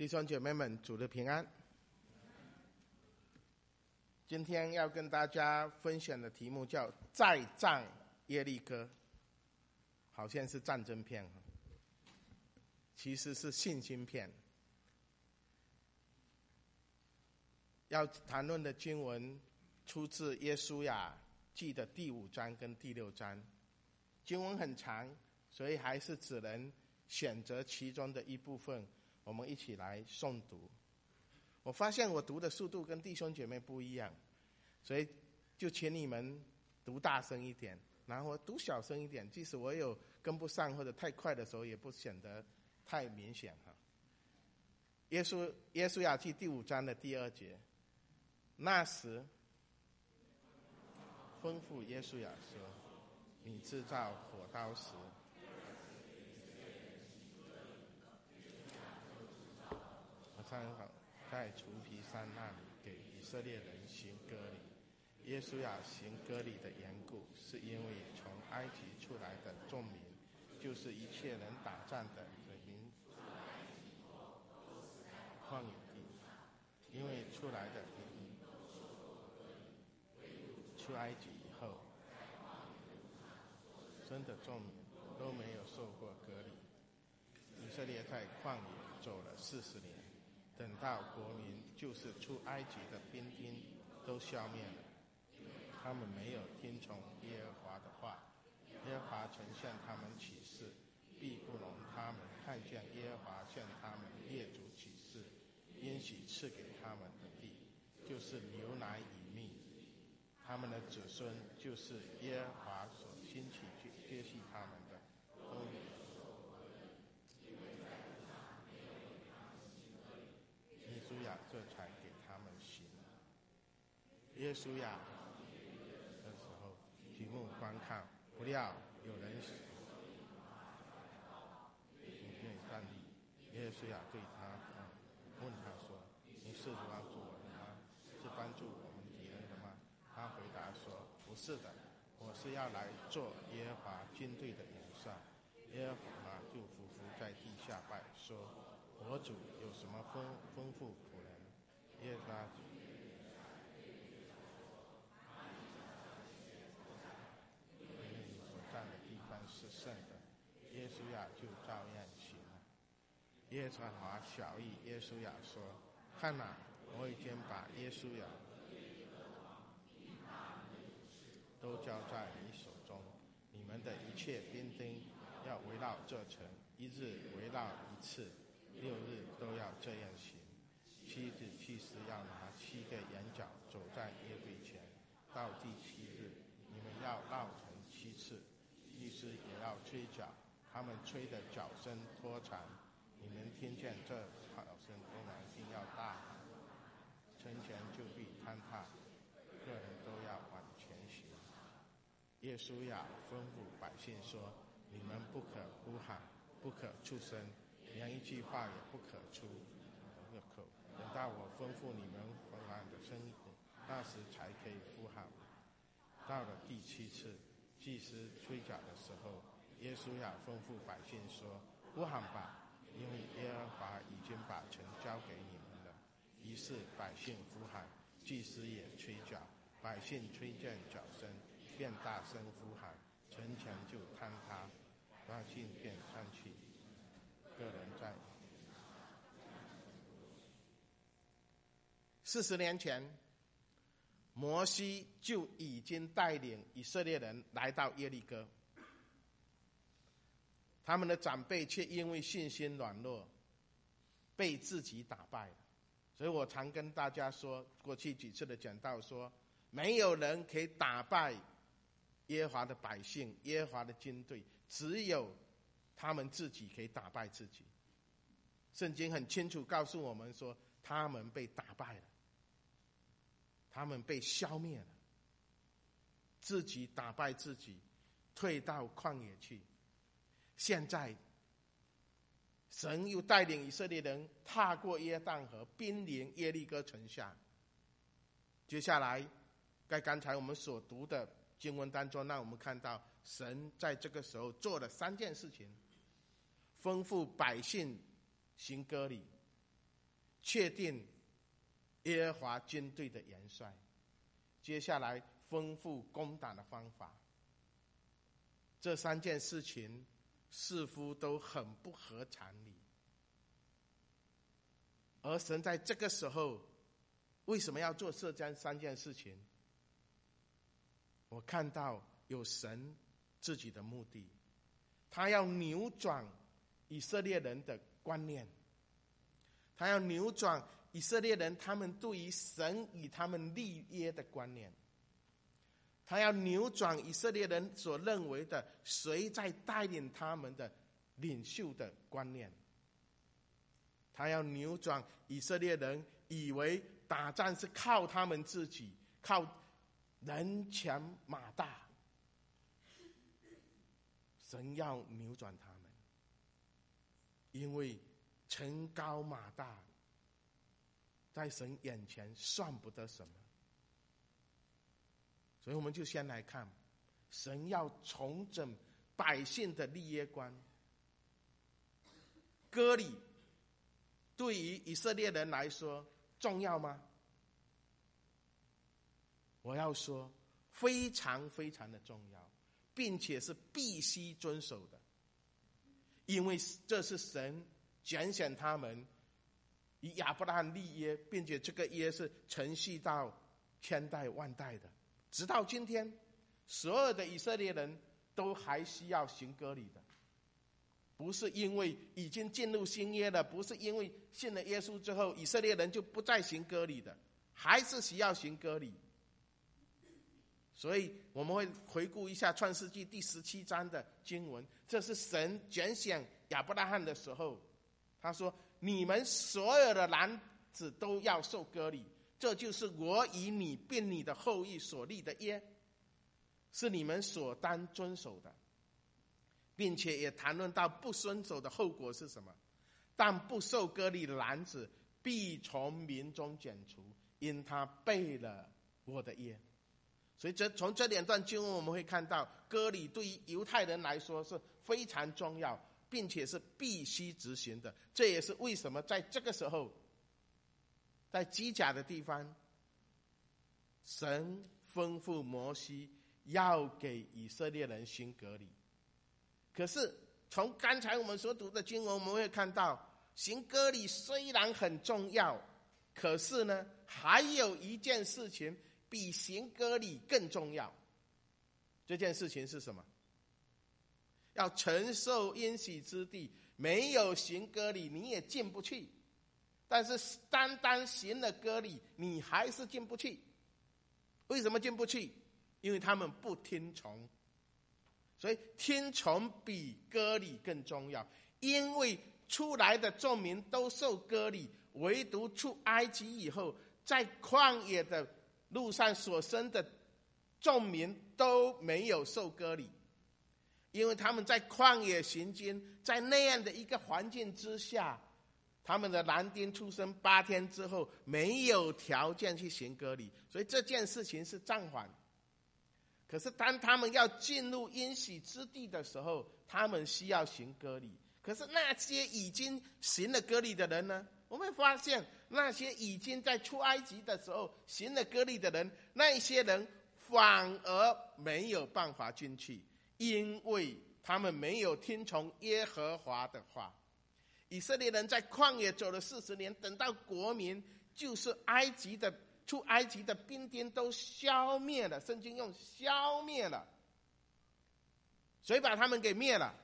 弟兄姐妹们，主的平安。今天要跟大家分享的题目叫再战耶利哥，好像是战争片，其实是信心片。要谈论的经文出自约书亚记的第5章跟第6章，经文很长，所以还是只能选择其中的一部分，我们一起来诵读。我发现我读的速度跟弟兄姐妹不一样，所以就请你们读大声一点，然后读小声一点，即使我有跟不上或者太快的时候，也不显得太明显。约书亚记第5章的第2节，那时吩咐约书亚说：你制造火刀时，在除皮山那里给以色列人行割礼。约书亚行割礼的缘故，是因为从埃及出来的众民，就是一切能打仗的民，旷野地，因为出来的民出埃及以后，生的众民都没有受过割礼。以色列在旷野走了40年，等到国民就是出埃及的兵丁都消灭了，他们没有听从耶和华的话。耶和华曾向他们起誓，必不容他们看见耶和华向他们列祖起誓应许赐给他们的地，就是牛奶与蜜。他们的子孙就是耶和华所兴起去接续他们的，约书亚这才给他们行。约书亚的时候举目观看，不料有人愿站立。约书亚对他问他说：你是主要助我们吗？是帮助我们敌人的吗？他回答说：不是的，我是要来做耶和华军队的元帅。耶和华就俯伏在地下拜，说：我主有什么吩咐仆人？耶和华因为你所站的地方是圣的。约书亚就照样行了。耶和华晓谕约书亚说：看哪，我已经把约书亚都交在你手中，你们的一切兵丁要围绕这城，1日围绕1次，6日都要这样行。7日祭司要拿7个羊角走在约柜前，到第7日，你们要绕城7次。祭司也要吹角，他们吹的角声拖长，你们听见这角声，当然定要大喊，城墙就必坍塌，个人都要往前行。约书亚吩咐百姓说：你们不可呼喊，不可出声，连一句话也不可出口，等到我吩咐你们呼喊的声音，那时才可以呼喊。到了第7次，祭司吹角的时候，约书亚吩咐百姓说：呼喊吧，因为耶和华已经把城交给你们了。于是百姓呼喊，祭司也吹角，百姓吹见角声，便大声呼喊，城墙就坍塌，百姓便上去，个人在。40年前，摩西就已经带领以色列人来到耶利哥，他们的长辈却因为信心软弱，被自己打败了。所以我常跟大家说，过去几次的讲道说，没有人可以打败耶和华的百姓，耶和华的军队，只有他们自己可以打败自己。圣经很清楚告诉我们说，他们被打败了，他们被消灭了，自己打败自己，退到旷野去。现在神又带领以色列人踏过约旦河，兵临耶利哥城下。接下来在刚才我们所读的经文当中，让我们看到神在这个时候做了3件事情：吩咐百姓行割礼， 确定耶和华军队的元帅。接下来吩咐攻打的方法。这3件事情似乎都很不合常理，而神在这个时候为什么要做这3件事情？我看到有神自己的目的，他要扭转以色列人的观念，他要扭转以色列人他们对于神与他们立约的观念，他要扭转以色列人所认为的谁在带领他们的领袖的观念，他要扭转以色列人以为打仗是靠他们自己，靠人强马大。神要扭转他们，因为城高马大在神眼前算不得什么。所以我们就先来看神要重整百姓的立约观。割礼对于以色列人来说重要吗？我要说非常非常的重要，并且是必须遵守的，因为这是神拣选他们与亚伯拉罕立约，并且这个约是承续到千代万代的，直到今天所有的以色列人都还需要行割礼的。不是因为已经进入新约了，不是因为信了耶稣之后以色列人就不再行割礼的，还是需要行割礼。所以我们会回顾一下创世纪第17章的经文，这是神拣选亚伯拉罕的时候，他说你们所有的男子都要受割礼，这就是我与你并你的后裔所立的约，是你们所当遵守的，并且也谈论到不遵守的后果是什么。但不受割礼的男子必从民中剪除，因他背了我的约。所以从这2段经文我们会看到，割礼对于犹太人来说是非常重要，并且是必须执行的。这也是为什么在这个时候，在基甲的地方，神吩咐摩西要给以色列人行割礼。可是从刚才我们所读的经文，我们会看到行割礼虽然很重要，可是呢，还有一件事情比行割礼更重要。这件事情是什么？要承受应许之地，没有行割礼你也进不去，但是单单行了割礼你还是进不去。为什么进不去？因为他们不听从。所以听从比割礼更重要，因为出来的众民都受割礼，唯独出埃及以后在旷野的路上所生的众民都没有受割礼，因为他们在旷野行经，在那样的一个环境之下，他们的男丁出生8天之后没有条件去行割礼，所以这件事情是暂缓。可是当他们要进入应许之地的时候，他们需要行割礼。可是那些已经行了割礼的人呢？我们会发现那些已经在出埃及的时候行了割礼的人，那些人反而没有办法进去，因为他们没有听从耶和华的话。以色列人在旷野走了40年，等到国民就是出埃及的兵丁都消灭了，圣经用消灭了。谁把他们给灭了？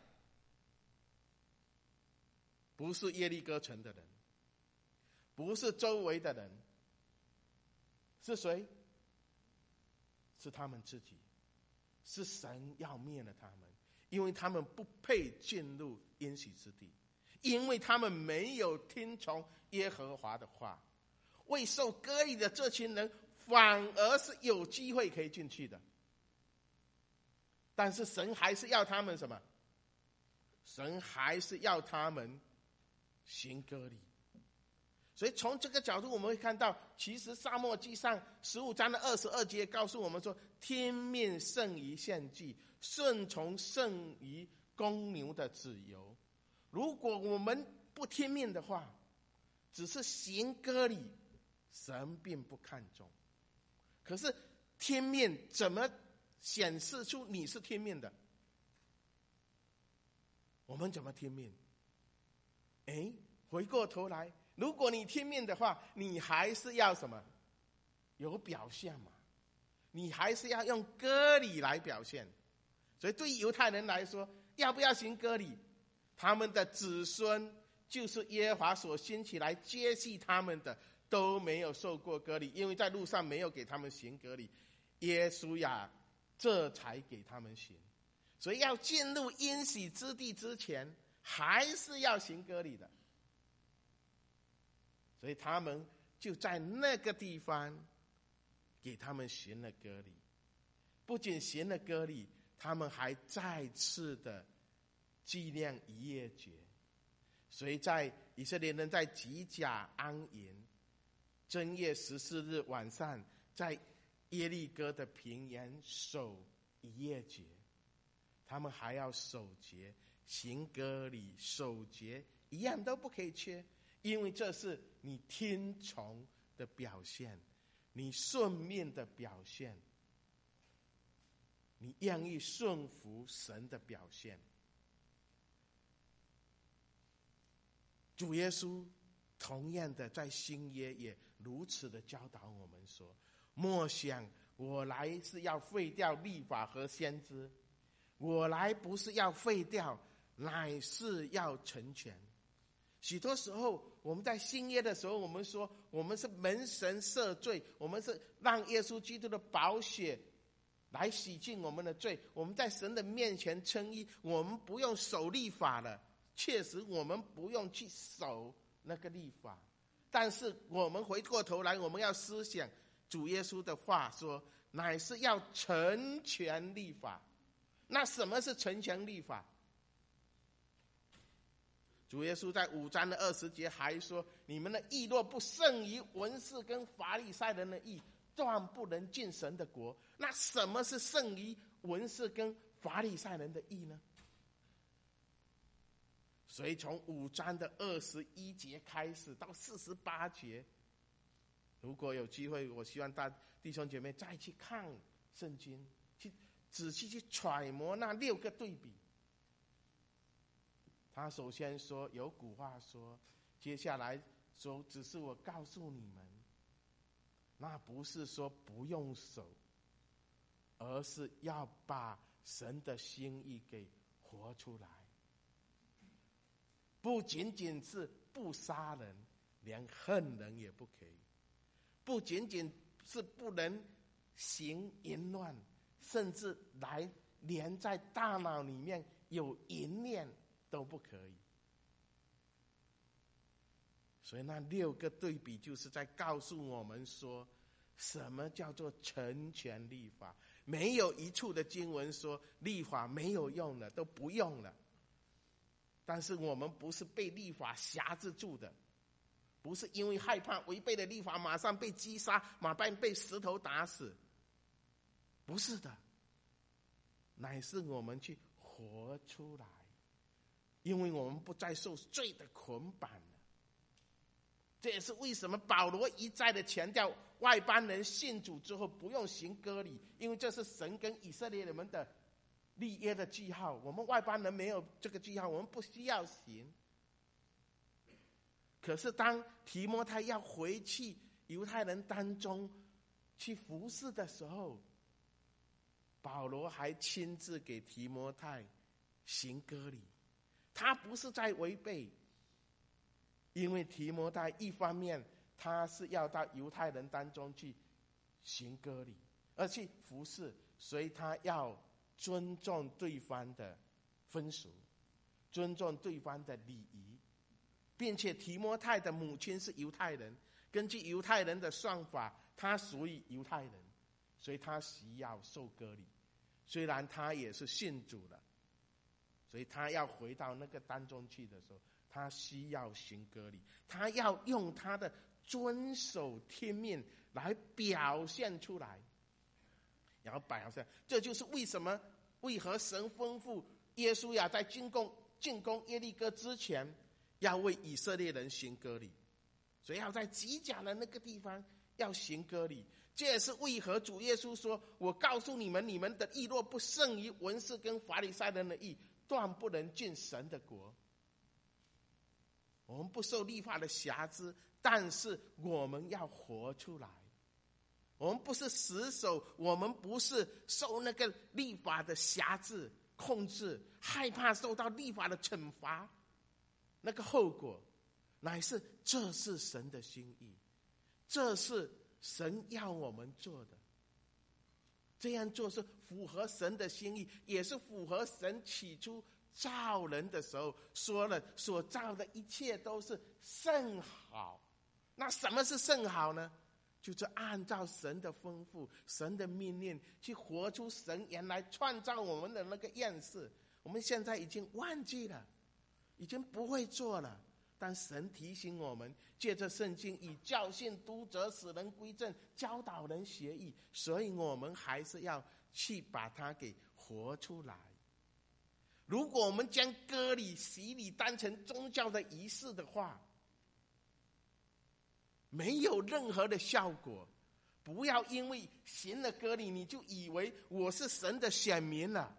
不是耶利哥城的人，不是周围的人，是谁？是他们自己，是神要灭了他们，因为他们不配进入应许之地，因为他们没有听从耶和华的话。未受割礼的这群人反而是有机会可以进去的，但是神还是要他们什么？神还是要他们行割礼。所以从这个角度我们会看到，其实撒母耳记上15章的22节告诉我们说，听命胜于献祭，顺从胜于公牛的脂油。如果我们不听命的话， 只是行割礼，神并不看重。可是天面怎么显示出你是天面的？我们怎么天面？回过头来，如果你天面的话，你还是要什么？有表现嘛？你还是要用割礼来表现。所以对于犹太人来说，要不要行割礼？他们的子孙就是耶和华所兴起来接续他们的，都没有受过割礼，因为在路上没有给他们行割礼，耶稣呀，这才给他们行。所以要进入应许之地之前，还是要行割礼的。所以他们就在那个地方给他们行了割礼。不仅行了割礼，他们还再次的纪念逾越节。所以在以色列人在吉甲安营，正月14日晚上，在耶利哥的平原守逾越节。他们还要守节、行割礼、守节，一样都不可以缺，因为这是你听从的表现，你顺命的表现，你愿意顺服神的表现。主耶稣同样的在新约也如此的教导我们说：莫想我来是要废掉律法和先知，我来不是要废掉，乃是要成全。许多时候我们在新约的时候，我们说我们是蒙神赦罪，我们是让耶稣基督的宝血来洗净我们的罪，我们在神的面前称义，我们不用守律法了。确实我们不用去守那个律法，但是我们回过头来，我们要思想主耶稣的话说，乃是要成全律法。那什么是成全律法？主耶稣在5章的20节还说：你们的义若不胜于文士跟法利赛人的义，断不能进神的国。那什么是胜于文士跟法利赛人的义呢？所以从5章的21节开始到48节，如果有机会，我希望大弟兄姐妹再去看圣经，去仔细去揣摩那6个对比。他首先说，有古话说，接下来说只是我告诉你们，那不是说不用守，而是要把神的心意给活出来。不仅仅是不杀人，连恨人也不可以；不仅仅是不能行淫乱，甚至连在大脑里面有淫念都不可以。所以那6个对比就是在告诉我们说，什么叫做成全律法。没有一处的经文说律法没有用了，都不用了。但是我们不是被律法辖制住的，不是因为害怕违背了律法马上被击杀，马上被石头打死，不是的，乃是我们去活出来，因为我们不再受罪的捆绑了。这也是为什么保罗一再的强调外邦人信主之后不用行割礼，因为这是神跟以色列人们的立约的记号，我们外邦人没有这个记号，我们不需要行。可是当提摩太要回去犹太人当中去服侍的时候，保罗还亲自给提摩太行割礼。他不是在违背，因为提摩太一方面他是要到犹太人当中去行割礼，而去服侍，所以他要尊重对方的风俗，尊重对方的礼仪，并且提摩太的母亲是犹太人，根据犹太人的算法，他属于犹太人，所以他需要受割礼。虽然他也是信主了，所以他要回到那个当中去的时候，他需要行割礼，他要用他的遵守天命来表现出来。然后摆好像，这就是为何神吩咐耶稣呀，在进攻耶利哥之前，要为以色列人行割礼。 所以要在极甲的那个地方要行割礼。这也是为何主耶稣说，我告诉你们，你们的义若不胜于文士跟法利赛人的义，断不能进神的国。我们不受律法的辖制，但是我们要活出来。我们不是死守，我们不是受那个律法的辖制控制，害怕受到律法的惩罚，那个后果乃是这是神的心意，这是神要我们做的。这样做是符合神的心意，也是符合神起初造人的时候说了，所造的一切都是甚好。那什么是甚好呢？就是按照神的吩咐，神的命令去活出神原来创造我们的那个样式。我们现在已经忘记了，已经不会做了，但神提醒我们，借着圣经以教训、督责、使人归正、教导人学义，所以我们还是要去把它给活出来。如果我们将割礼、洗礼当成宗教的仪式的话，没有任何的效果。不要因为行了割礼，你就以为我是神的选民了。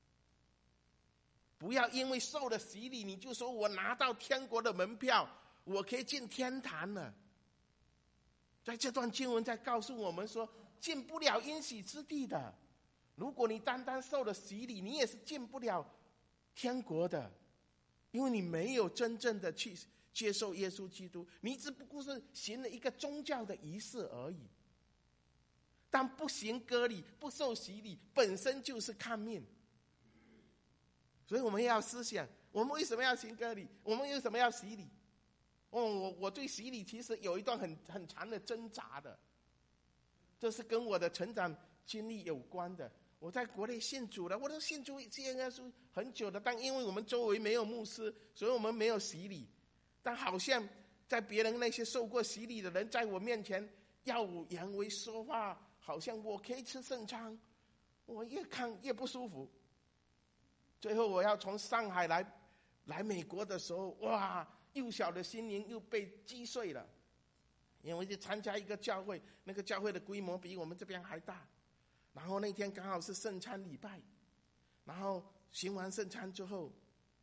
不要因为受了洗礼，你就说我拿到天国的门票，我可以进天堂了。在这段经文在告诉我们说，进不了应许之地的。如果你单单受了洗礼，你也是进不了天国的，因为你没有真正的去接受耶稣基督，你只不过是行了一个宗教的仪式而已。但不行割礼、不受洗礼，本身就是看命。所以我们要思想，我们为什么要行割礼？我们为什么要洗礼？我对洗礼其实有一段很长的挣扎的，这是跟我的成长经历有关的。我在国内信主了，我都信主耶稣很久的，但因为我们周围没有牧师，所以我们没有洗礼。但好像在别人那些受过洗礼的人在我面前耀武扬威说话，好像我可以吃圣餐，我越看越不舒服。最后我要从上海来美国的时候，哇，幼小的心灵又被击碎了。因为去参加一个教会，那个教会的规模比我们这边还大，然后那天刚好是圣餐礼拜，然后行完圣餐之后，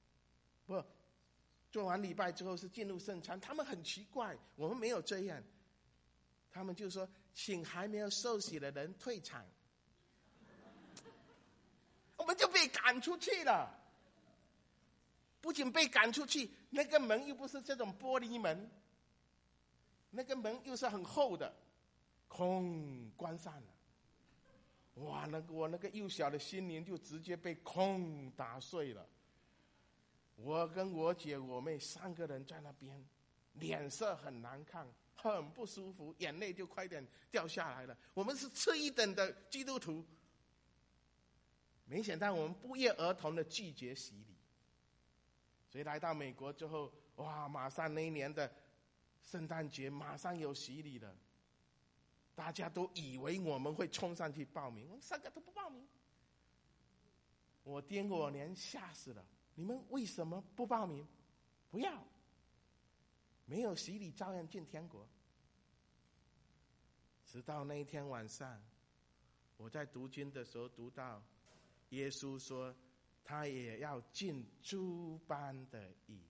做完礼拜之后是进入圣餐。他们很奇怪，我们没有这样，他们就说请还没有受洗的人退场，我们就被赶出去了。不仅被赶出去，那个门又不是这种玻璃门，那个门又是很厚的，空关上了。哇，我那个幼小的心灵就直接被空打碎了。我跟我姐我妹3个人在那边，脸色很难看，很不舒服，眼泪就快点掉下来了。我们是次一等的基督徒，没想到我们不约而同的拒绝洗礼。所以来到美国之后，哇，马上那一年的圣诞节马上有洗礼了。大家都以为我们会冲上去报名，我们3个都不报名。我爹我娘吓死了，你们为什么不报名？不要，没有洗礼照样进天国。直到那一天晚上，我在读经的时候读到耶稣说他也要尽诸般的义，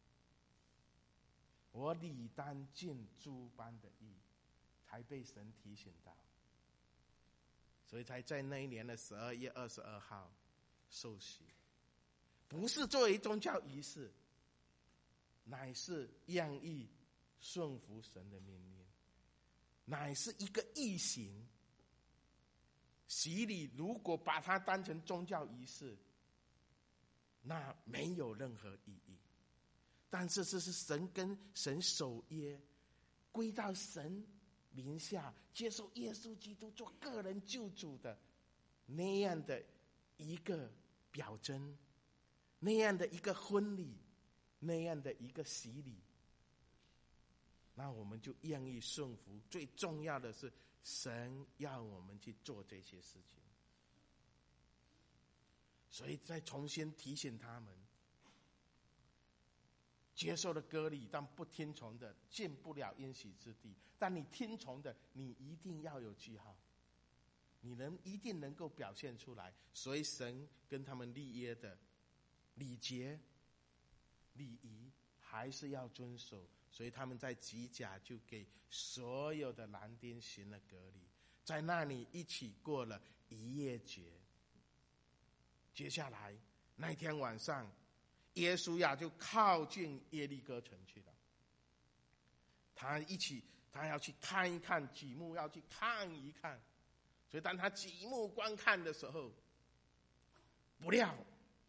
我理当尽诸般的义，才被神提醒到，所以才在那一年的12月22号受洗。不是作为宗教仪式，乃是愿意顺服神的命令，乃是一个义行。洗礼如果把它当成宗教仪式，那没有任何意义。但是这是神跟神守约，归到神名下，接受耶稣基督做个人救主的那样的一个表征，那样的一个婚礼，那样的一个洗礼，那我们就愿意顺服。最重要的是神要我们去做这些事情，所以再重新提醒他们， 接受了割礼，但不听从的进不了应许之地。但你听从的，你一定要有记号，你一定能够表现出来。所以神跟他们立约的礼节、礼仪还是要遵守。所以他们在吉甲就给所有的男丁行了割礼，在那里一起过了逾越节。接下来那天晚上，耶稣呀就靠近耶利哥城去了。他要去看一看，举目要去看一看。所以当他举目观看的时候，不料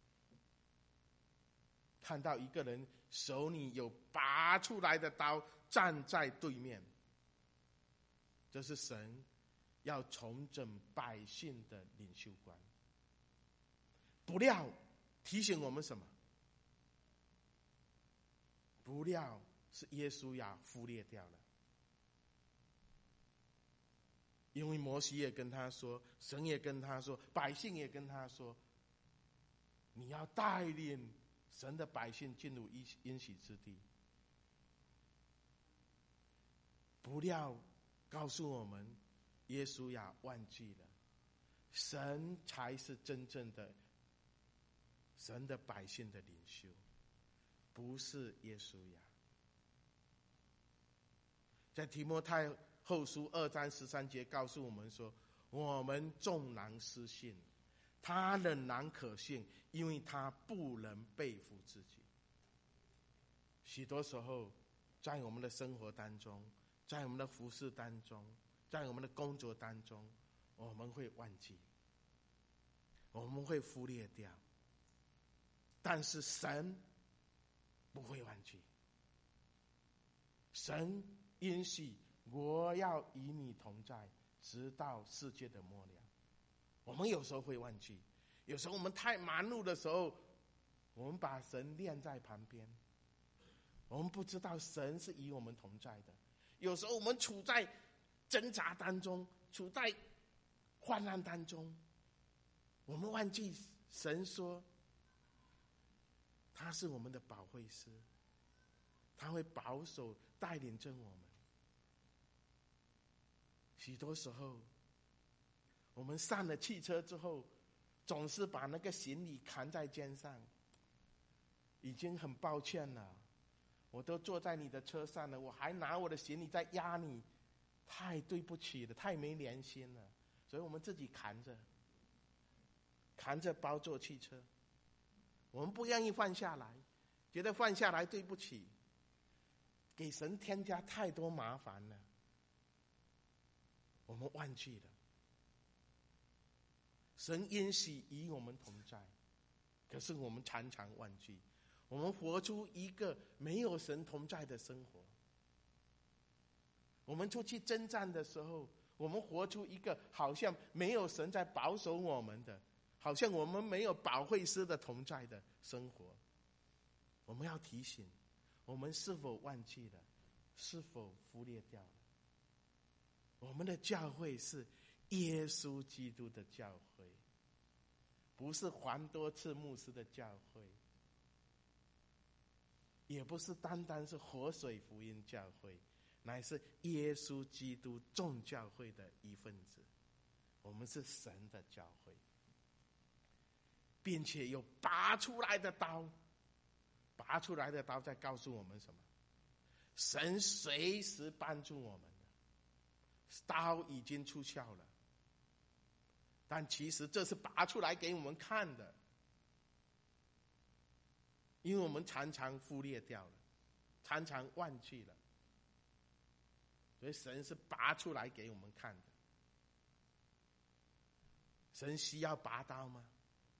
看到一个人手里有拔出来的刀站在对面。这是神要重整百姓的领袖观。不料提醒我们什么？不料是耶稣呀忽略掉了。因为摩西也跟他说，神也跟他说，百姓也跟他说，你要带领神的百姓进入应许之地。不料告诉我们，耶稣呀忘记了，神才是真正的神的百姓的领袖，不是耶稣呀。在提摩太后书2章13节告诉我们说，我们纵然失信，他仍然可信，因为他不能背负自己。许多时候在我们的生活当中，在我们的服事当中，在我们的工作当中，我们会忘记，我们会忽略掉。但是神不会忘记，神应许我要与你同在，直到世界的末了。我们有时候会忘记，有时候我们太忙碌的时候，我们把神晾在旁边，我们不知道神是与我们同在的。有时候我们处在挣扎当中，处在患难当中，我们忘记神说他是我们的保惠师，他会保守带领着我们。许多时候我们上了汽车之后，总是把那个行李扛在肩上，已经很抱歉了，我都坐在你的车上了，我还拿我的行李在压你，太对不起了，太没良心了。所以我们自己扛着包坐汽车，我们不愿意放下来，觉得放下来对不起，给神添加太多麻烦了，我们忘记了神应许与我们同在。可是我们常常忘记，我们活出一个没有神同在的生活。我们出去征战的时候，我们活出一个好像没有神在保守我们的，好像我们没有保惠师的同在的生活。我们要提醒，我们是否忘记了，是否忽略掉了？我们的教会是耶稣基督的教会，不是黄多赐牧师的教会，也不是单单是活水福音教会，乃是耶稣基督众教会的一份子。我们是神的教会，并且有拔出来的刀。拔出来的刀在告诉我们什么？神随时帮助我们的，刀已经出鞘了，但其实这是拔出来给我们看的，因为我们常常忽略掉了，常常忘记了，所以神是拔出来给我们看的。神需要拔刀吗？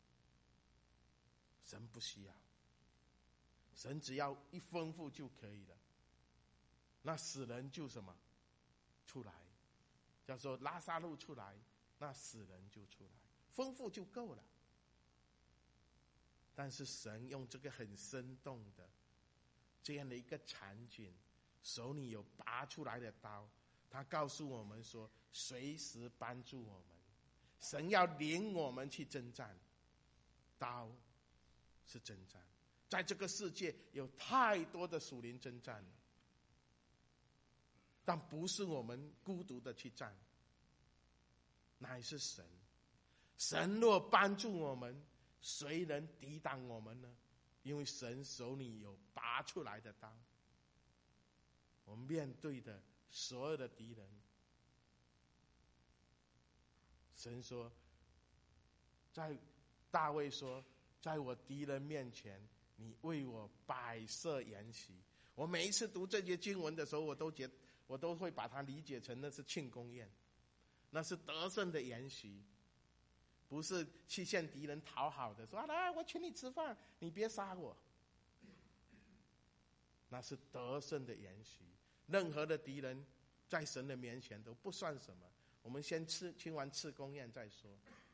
神不需要，神只要一吩咐就可以了。那死人就什么出来，叫做拉撒路出来，那死人就出来，吩咐就够了。但是神用这个很生动的这样的一个场景，手里有拔出来的刀，他告诉我们说随时帮助我们，神要领我们去征战。刀是征战， 在这个世界有太多的属灵征战了，但不是我们孤独的去战，乃是神。神若帮助我们，谁能抵挡我们呢？因为神手里有拔出来的刀，我们面对的所有的敌人，神说，大卫说，在我敌人面前，你为我摆设筵席。我每一次读这节经文的时候，我都会把它理解成那是庆功宴，那是得胜的筵席，不是去向敌人讨好的，说来我请你吃饭，你别杀我。那是得胜的筵席，任何的敌人在神的面前都不算什么。我们先请完庆功宴再说。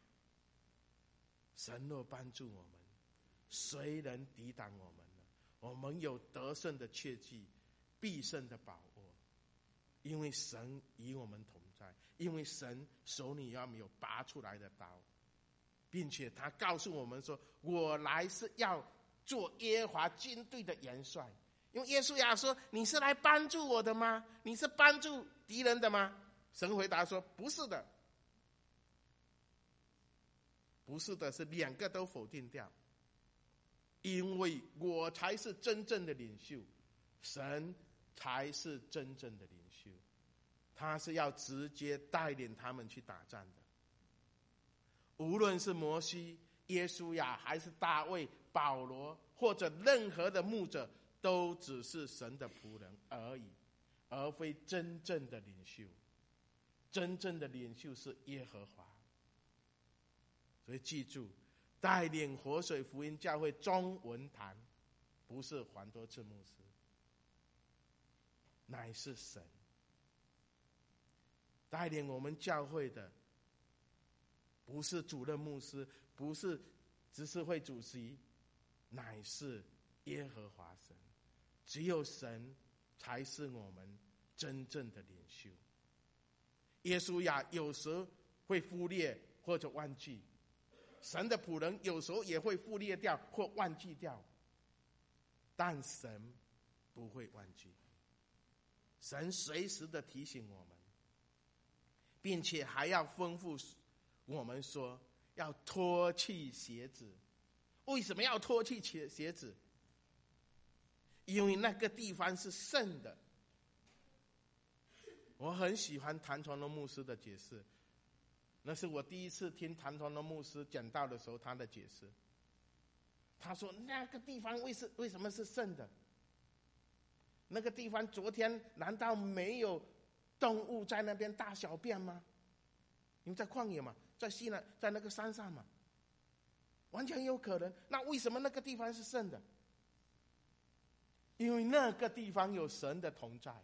神若帮助我们，谁能抵挡我们呢？我们有得胜的切记，必胜的把握，因为神与我们同在，因为神手里要有拔出来的刀，并且他告诉我们说，我来是要做耶和华军队的元帅。因为耶稣亚说，你是来帮助我的吗？你是帮助敌人的吗？神回答说，不是的。不是的，是两个都否定掉。因为我才是真正的领袖，神才是真正的领袖，他是要直接带领他们去打仗的。无论是摩西、耶稣亚，还是大卫、保罗，或者任何的牧者，都只是神的仆人而已，而非真正的领袖。真正的领袖是耶和华。所以记住，带领活水福音教会中文堂，不是黄多赐牧师，乃是神。带领我们教会的，不是主任牧师，不是执事会主席，乃是耶和华神。只有神才是我们真正的领袖。耶稣亚有时会忽略或者忘记，神的仆人有时候也会忽略掉或忘记掉，但神不会忘记。神随时的提醒我们，并且还要吩咐我们说，要脱去鞋子。为什么要脱去鞋子？因为那个地方是圣的。我很喜欢谭传龙牧师的解释，那是我第一次听谭传龙牧师讲道的时候，他的解释。他说那个地方为什么是圣的？那个地方昨天难道没有动物在那边大小便吗？因为在旷野嘛，在西南，在那个山上嘛，完全有可能。那为什么那个地方是圣的？因为那个地方有神的同在。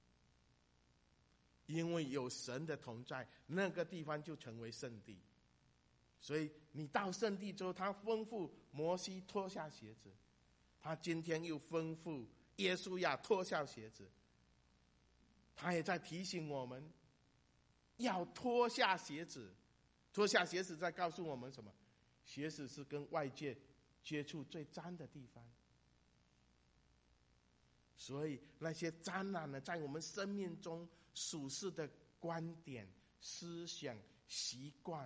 因为有神的同在，那个地方就成为圣地。所以你到圣地之后，他吩咐摩西脱下鞋子，他今天又吩咐耶稣亚脱下鞋子。他也在提醒我们要脱下鞋子。脱下鞋子在告诉我们什么？鞋子是跟外界接触最脏的地方。所以那些沾染了在我们生命中属世的观点、思想、习惯，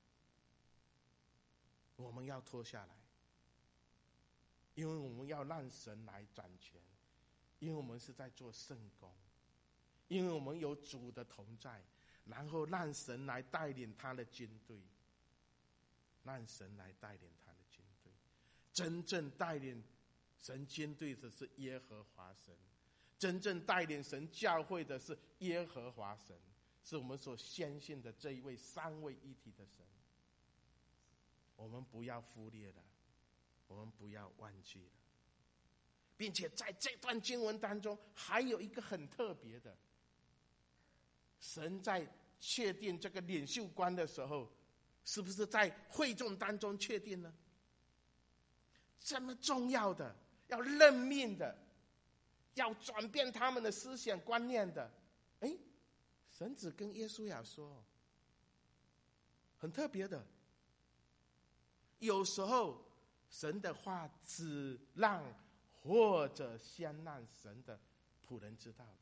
我们要脱下来，因为我们要让神来掌权，因为我们是在做圣工，因为我们有主的同在，然后让神来带领他的军队，让神来带领他的军队。真正带领神军队的是耶和华神，真正带领神教会的是耶和华神，是我们所相信的这一位三位一体的神。我们不要忽略了，我们不要忘记了。并且在这段经文当中还有一个很特别的，神在确定这个领袖官的时候，是不是在会众当中确定呢？这么重要的，要任命的，要转变他们的思想观念的，神只跟耶稣亚说，很特别的。有时候神的话只让或者先让神的仆人知道的。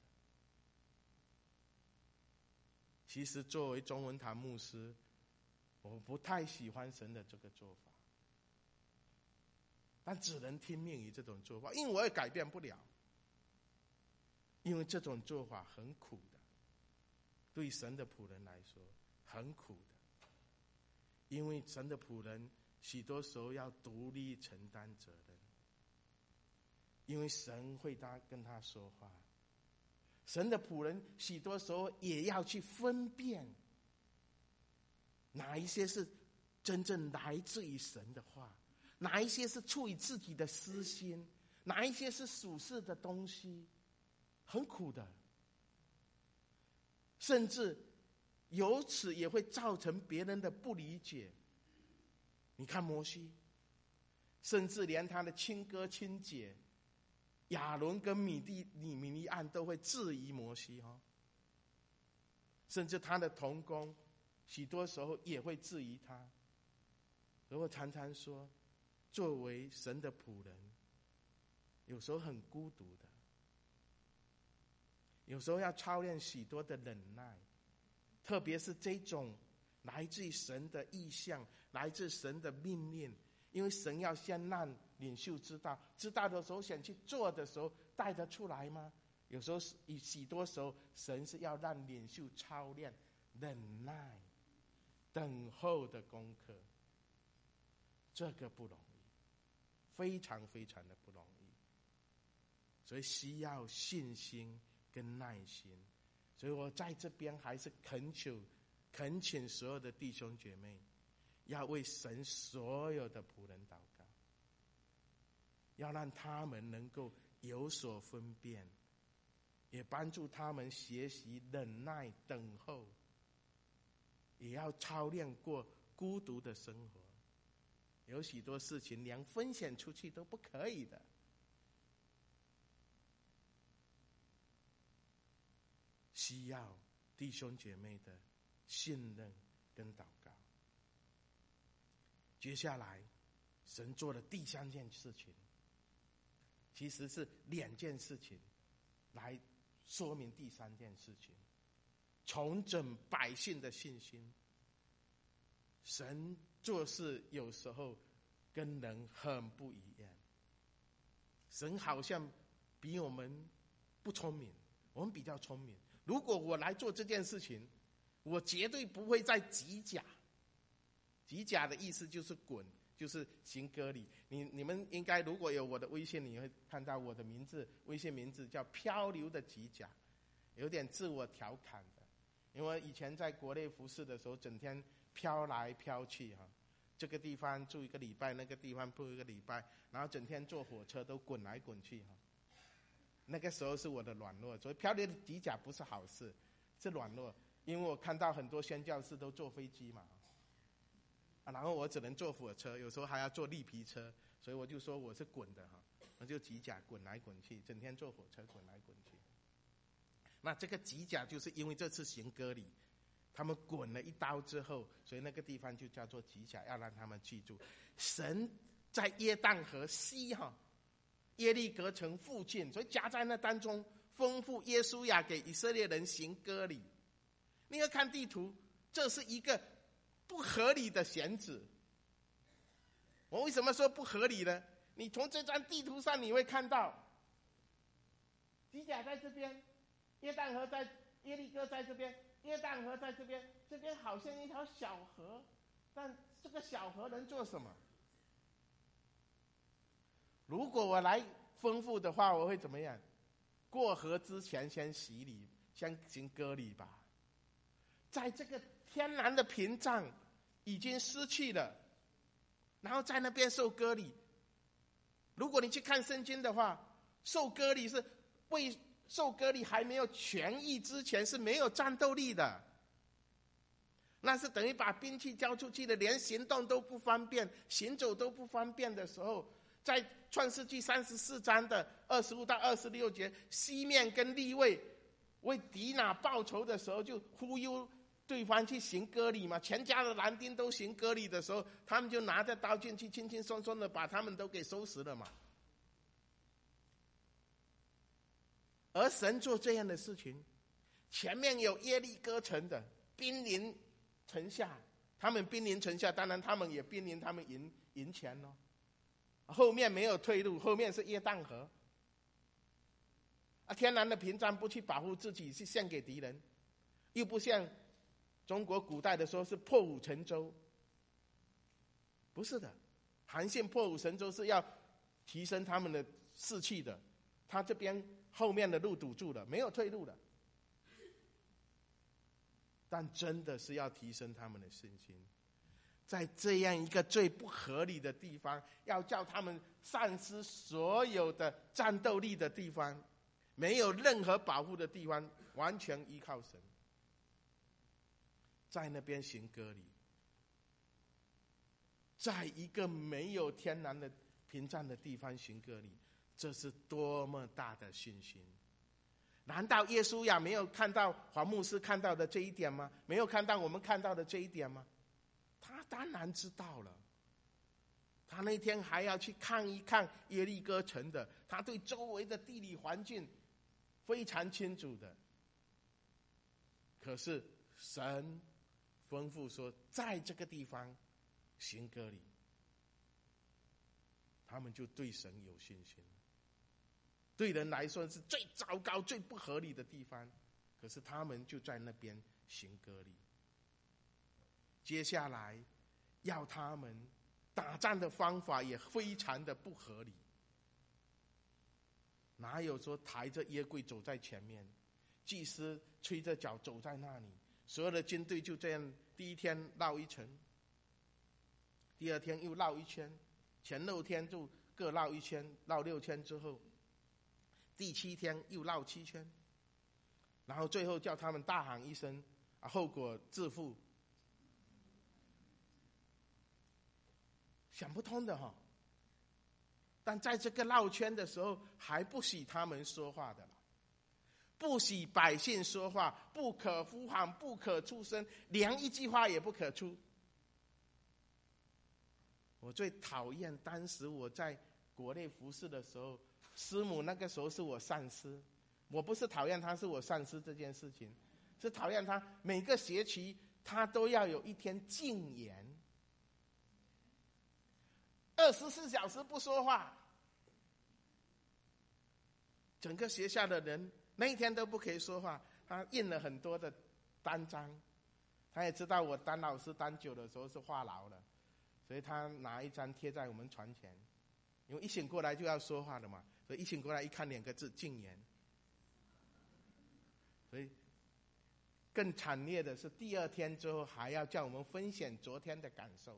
其实作为中文堂牧师，我不太喜欢神的这个做法，但只能听命于这种做法，因为我也改变不了，因为这种做法很苦的，对神的仆人来说很苦的，因为神的仆人许多时候要独立承担责任，因为神会跟他说话，神的仆人许多时候也要去分辨哪一些是真正来自于神的话，哪一些是出于自己的私心，哪一些是属世的东西，很苦的，甚至由此也会造成别人的不理解。你看摩西，甚至连他的亲哥亲姐亚伦跟米利暗都会质疑摩西，甚至他的同工许多时候也会质疑他。而我常常说，作为神的仆人，有时候很孤独的，有时候要操练许多的忍耐，特别是这种来自于神的意象，来自神的命令，因为神要先让领袖知道的时候想去做的时候带得出来吗？有时候许多时候神是要让领袖操练忍耐等候的功课，这个不容易，非常非常的不容易，所以需要信心跟耐心。所以我在这边还是恳请所有的弟兄姐妹，要为神所有的仆人祷告，要让他们能够有所分辨，也帮助他们学习忍耐等候，也要操练过孤独的生活。有许多事情连分享出去都不可以的，需要弟兄姐妹的信任跟祷告。接下来神做了第三件事情，其实是2件事情来说明第3件事情，重整百姓的信心。神做事有时候跟人很不一样，神好像比我们不聪明，我们比较聪明。如果我来做这件事情，我绝对不会再击甲。击甲的意思就是滚，就是行割礼。你们应该如果有我的微信，你会看到我的名字，微信名字叫漂流的击甲，有点自我调侃的。因为以前在国内服侍的时候，整天飘来飘去，这个地方住1个礼拜，那个地方住1个礼拜，然后整天坐火车都滚来滚去。那个时候是我的软弱，所以漂流的击甲不是好事，是软弱。因为我看到很多宣教士都坐飞机嘛，然后我只能坐火车，有时候还要坐绿皮车，所以我就说我是滚的，我就击甲滚来滚去，整天坐火车滚来滚去。那这个击甲就是因为这次行割礼，他们滚了1刀之后，所以那个地方就叫做击甲，要让他们记住，神在约旦河西耶利哥城附近，所以夹在那当中吩咐约书亚给以色列人行割礼。你要看地图，这是一个不合理的选址。我为什么说不合理呢？你从这张地图上你会看到，吉甲在这边，约旦河在耶利哥在这边，约旦河在这边，这边好像一条小河，但这个小河能做什么？如果我来吩咐的话，我会怎么样？过河之前先洗礼，先行割礼吧。在这个天然的屏障已经失去了，然后在那边受割礼。如果你去看圣经的话，受割礼是为受割礼还没有痊愈之前是没有战斗力的，那是等于把兵器交出去的，连行动都不方便，行走都不方便的时候，在创世纪34章的25到26节，西面跟利未为迪拿报仇的时候，就忽悠对方去行割礼嘛，全家的男丁都行割礼的时候，他们就拿着刀剑去轻轻松松的把他们都给收拾了嘛。而神做这样的事情，前面有耶利哥城的兵临城下，他们兵临城下，当然他们也兵临他们营前哦。后面没有退路，后面是约旦河。天然的屏障不去保护自己，是献给敌人，又不像中国古代的时候是破釜沉舟，不是的，韩信破釜沉舟是要提升他们的士气的，他这边后面的路堵住了，没有退路了。但真的是要提升他们的信心，在这样一个最不合理的地方，要叫他们丧失所有的战斗力的地方，没有任何保护的地方，完全依靠神，在那边行割礼，在一个没有天然的屏障的地方行割礼，这是多么大的信心！难道耶稣亚没有看到黄牧师看到的这一点吗？没有看到我们看到的这一点吗？他当然知道了，他那天还要去看一看耶利哥城的，他对周围的地理环境非常清楚的。可是神吩咐说，在这个地方行割礼，他们就对神有信心。对人来说是最糟糕、最不合理的地方，可是他们就在那边行割礼。接下来要他们打仗的方法也非常的不合理，哪有说抬着约柜走在前面，祭司吹着角走在那里，所有的军队就这样，第一天绕一圈，第二天又绕一圈，前6天就各绕一圈，绕6圈之后，第7天又绕7圈，然后最后叫他们大喊一声，后果自负。想不通的哈。但在这个绕圈的时候，还不许他们说话的了，不许百姓说话，不可呼喊，不可出声，连一句话也不可出。我最讨厌当时我在国内服侍的时候，师母那个时候是我上司，我不是讨厌他是我上司这件事情，是讨厌他每个学期他都要有一天禁言，24小时不说话，整个学校的人那一天都不可以说话。他印了很多的单张，他也知道我当老师当久的时候是话痨了，所以他拿一张贴在我们床前，因为一醒过来就要说话的嘛，所以一醒过来一看2个字禁言。所以更惨烈的是第2天之后还要叫我们分享昨天的感受。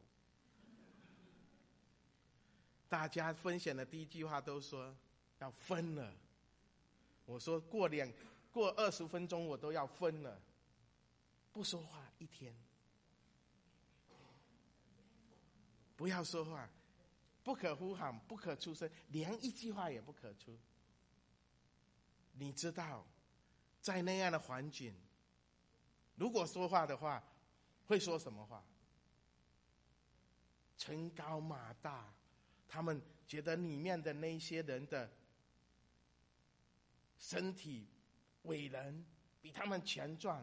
大家分享的第一句话都说要分了，我说过20分钟我都要分了，不说话1天，不要说话，不可呼喊，不可出声，连一句话也不可出。你知道在那样的环境，如果说话的话会说什么话？城高马大，他们觉得里面的那些人的身体伟人比他们强壮，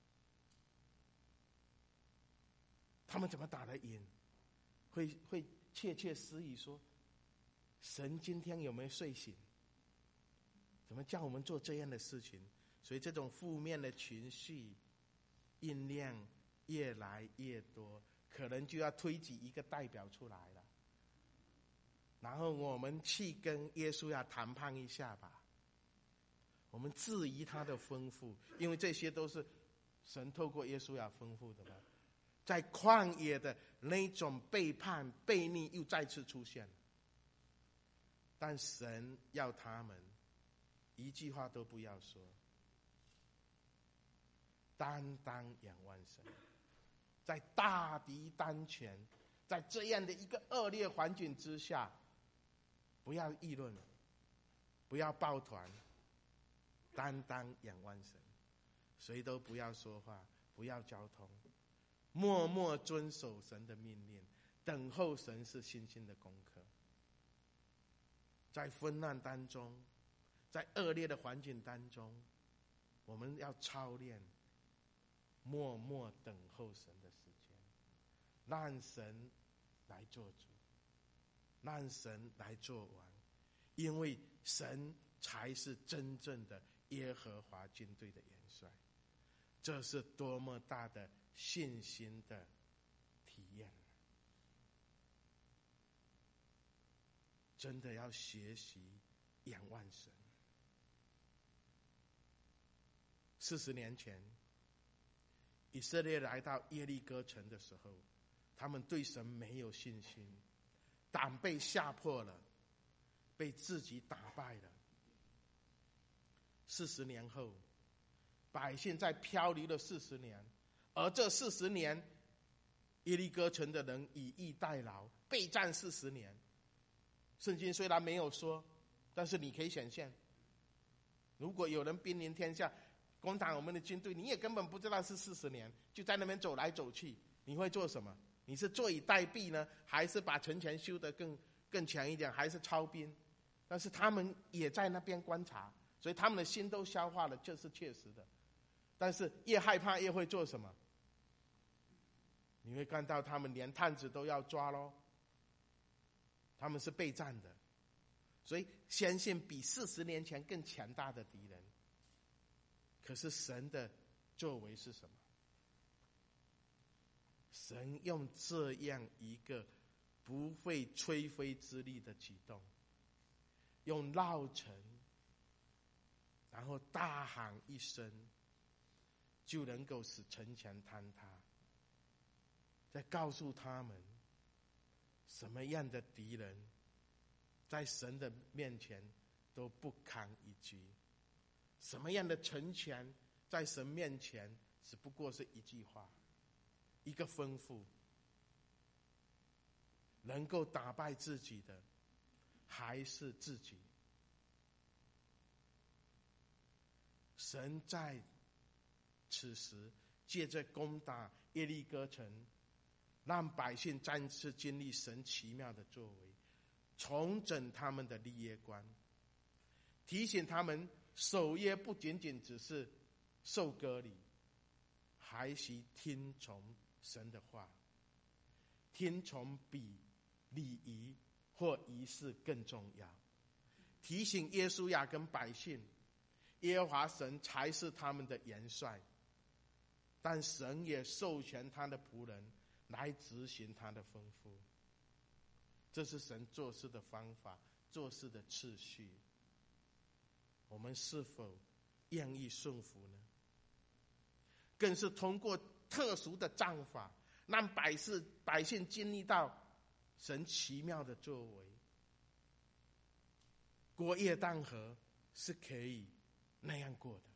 他们怎么打得赢？会窃窃私语说，神今天有没有睡醒？怎么叫我们做这样的事情？所以这种负面的情绪音量越来越多，可能就要推举一个代表出来了，然后我们去跟耶稣要谈判一下吧。我们质疑他的吩咐，因为这些都是神透过耶稣要吩咐的嘛。在旷野的那种背叛悖逆又再次出现了，但神要他们一句话都不要说，单单仰望神。在大敌当前，在这样的一个恶劣环境之下，不要议论，不要抱团，单单仰望神，谁都不要说话， 不要交通，默默遵守神的命令，等候神是信心的功课。在昏暗当中，在恶劣的环境当中，我们要操练默默等候神的时间，让神来做主，让神来做王，因为神才是真正的耶和华军队的元帅。这是多么大的信心的体验！真的要学习仰望神。40年前，以色列来到耶利哥城的时候，他们对神没有信心，胆被吓破了，被自己打败了。40年后，百姓在漂流了40年，而这40年，耶利哥城的人以逸待劳，备战40年。圣经虽然没有说，但是你可以想象，如果有人兵临天下攻打我们的军队，你也根本不知道是40年，就在那边走来走去，你会做什么？你是坐以待毙呢，还是把城墙修得更强一点，还是操兵？但是他们也在那边观察，所以他们的心都消化了，这是确实的。但是越害怕越会做什么？你会看到他们连探子都要抓咯，他们是备战的，所以相信比40年前更强大的敌人。可是神的作为是什么？神用这样一个不费吹灰之力的举动，用绕城，然后大喊一声，就能够使城墙坍塌。再告诉他们，什么样的敌人在神的面前都不堪一击，什么样的城墙在神面前只不过是一句话，一个吩咐。能够打败自己的还是自己。神在此时借着攻打耶利哥城，让百姓再次经历神奇妙的作为，重整他们的立业观，提醒他们守约不仅仅只是受割礼，还需听从神的话，听从比礼仪或仪式更重要。提醒耶稣亚跟百姓，耶和华神才是他们的元帅，但神也授权他的仆人来执行他的吩咐。这是神做事的方法，做事的次序。我们是否愿意顺服呢？更是通过特殊的战法，让百姓经历到神奇妙的作为。过约旦河是可以那样过的，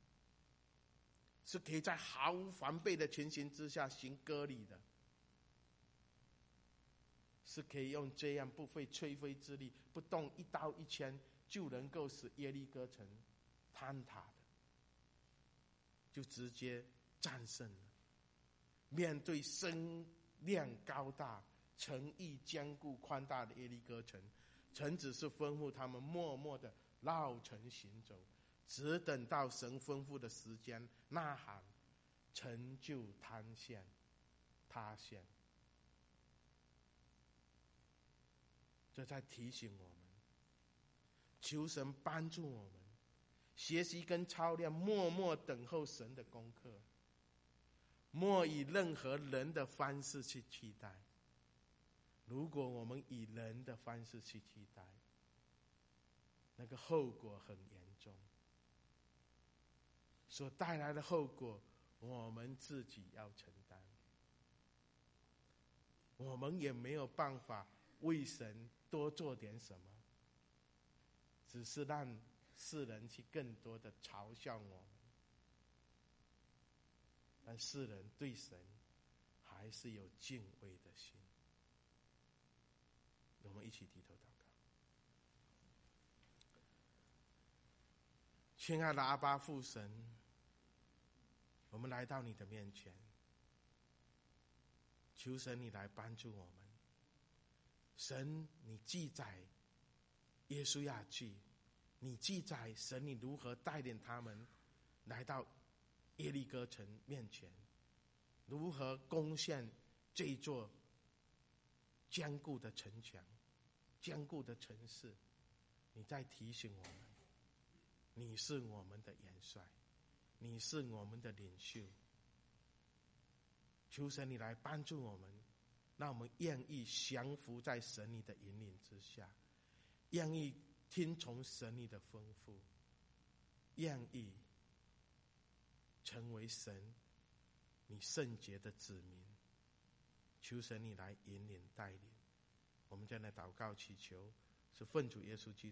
是可以在毫无防备的情形之下行割礼的，是可以用这样不费吹灰之力，不动一刀一枪就能够使耶利哥城坍塌的，就直接战胜了。面对声量高大、城邑坚固宽大的耶利哥城，神只是吩咐他们默默的绕城行走，只等到神吩咐的时间，呐喊，城就塌陷。这在提醒我们，求神帮助我们学习跟操练默默等候神的功课，莫以任何人的方式去替代。如果我们以人的方式去替代，那个后果很严重，所带来的后果我们自己要承担。我们也没有办法为神多做点什么，只是让世人去更多的嘲笑我们，但世人对神还是有敬畏的心。我们一起低头祷告。亲爱的阿爸父神，我们们来到你的面前，求神你来帮助我们。神，你记载耶稣亚记，你记载神你如何带领他们来到耶利哥城面前，如何攻陷这座坚固的城墙、坚固的城市。你在提醒我们，你是我们的元帅，你是我们的领袖。求神你来帮助我们，让我们愿意降服在神你的引领之下，愿意听从神你的吩咐，愿意成为神你圣洁的子民。求神你来引领带领。我们将来祷告祈求，是奉主耶稣基督